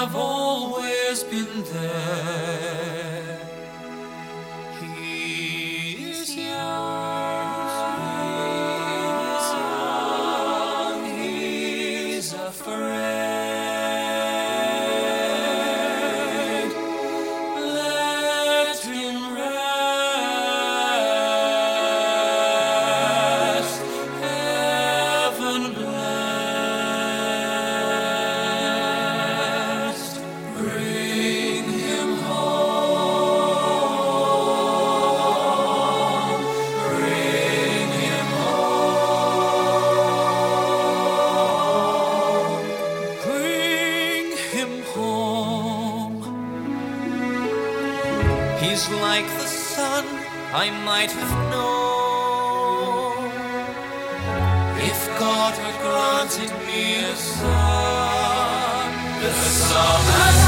have always been there. He is young, he's afraid. Let him rest, heaven blessed. Bring him home, bring him home, bring him home. He's like the son I might have known if God had granted me a son. The song has